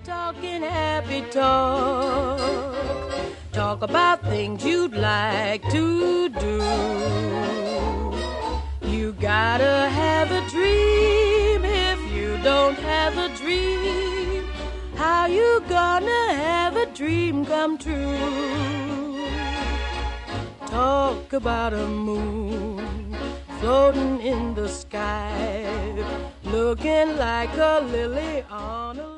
Talking happy talk. Talk about things you'd like to do. You gotta have a dream. If you don't have a dream, how you gonna have a dream come true? Talk about a moon floating in the sky, looking like a lily on a